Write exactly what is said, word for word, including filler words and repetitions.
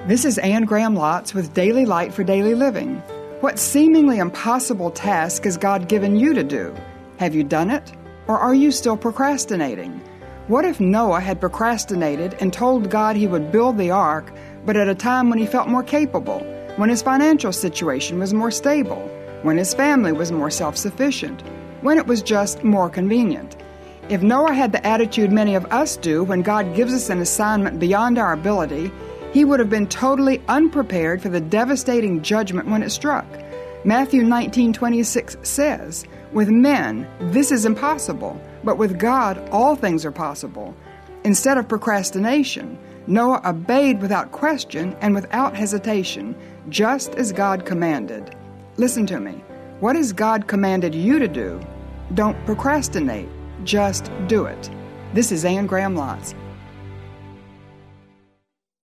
This is Anne Graham Lotz with Daily Light for Daily Living. What seemingly impossible task has God given you to do? Have you done it? Or are you still procrastinating? What if Noah had procrastinated and told God he would build the ark, but at a time when he felt more capable, when his financial situation was more stable, when his family was more self-sufficient, when it was just more convenient? If Noah had the attitude many of us do when God gives us an assignment beyond our ability, he would have been totally unprepared for the devastating judgment when it struck. Matthew nineteen twenty-six says, "With men, this is impossible, but with God, all things are possible." Instead of procrastination, Noah obeyed without question and without hesitation, just as God commanded. Listen to me. What has God commanded you to do? Don't procrastinate. Just do it. This is Anne Graham Lotz.